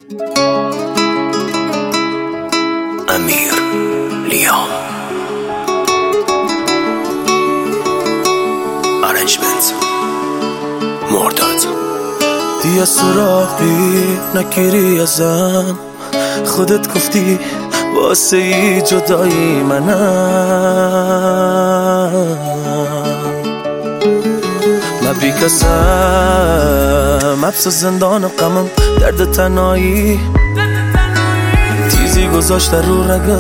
امیر لیام ارنجمنت مرداد. دیگه سراغی نگیری ازم، خودت گفتی واسه ای جدایی منم. من بی کسم حبس زندان و غمم، درد تنهایی تیزی گذاشته رو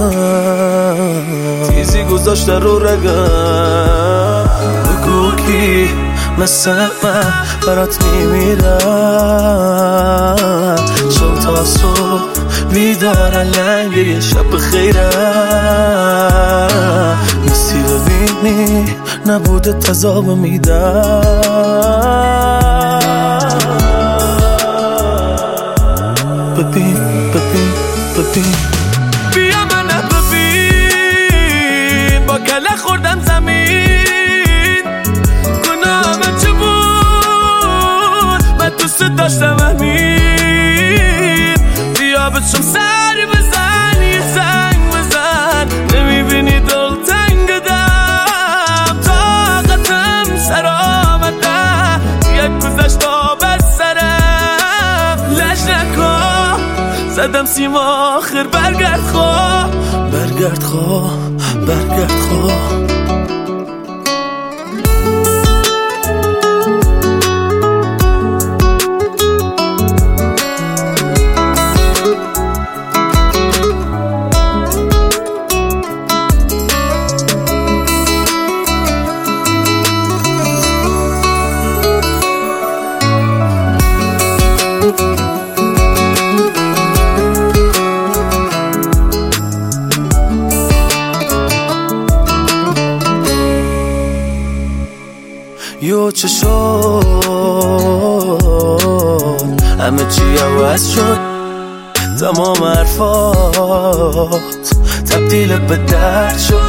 رگم، تیزی گذاشته رو رگم. بگو کی مثل من برات میمیرم، شب تا صبح بیدار لنگ یه شب خیرم. نیستی ببینی نبوده تذاب میدم. ببین ببین ببین بیا من ببین، با کله خوردم زمین. گناه من چه بود؟ من دوست داشتم همین. بیا بچم سری بزن، یه زنگ بزن. نمیبینی دل تنگدم، طاقتم سر آمده. یک گذشتا بر سرم، لج نکن زدم سیم آخر. برگرد خواه، برگرد خواه، برگرد خواه. یو چه شد، همه چی عوض شد. تمام حرفات تبدیل به درد شد.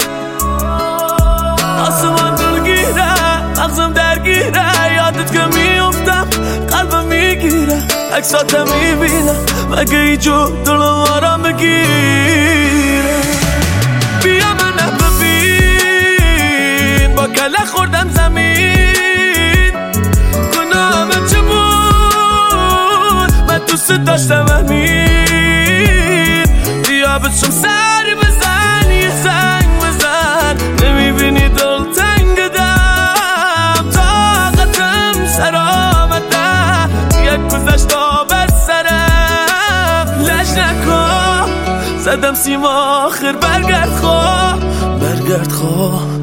آسمان دلگیره، مغزم درگیره. یادت که میافتم قلبم میگیره. عکساتم میبینم مگه ایجور دلم آرام بگیره. بیا من ببین، با کله خوردم زمین. گناه من چه بود؟ من دوست داشتم همین. بیا بچم سری بزن، یه زنگ بزن. نمیبینی دل تنگدم، طاقتم سر آمده. یک گذشتا بر سرم، لج نکن زدم سیم آخر. برگرد خواه، برگرد خواه.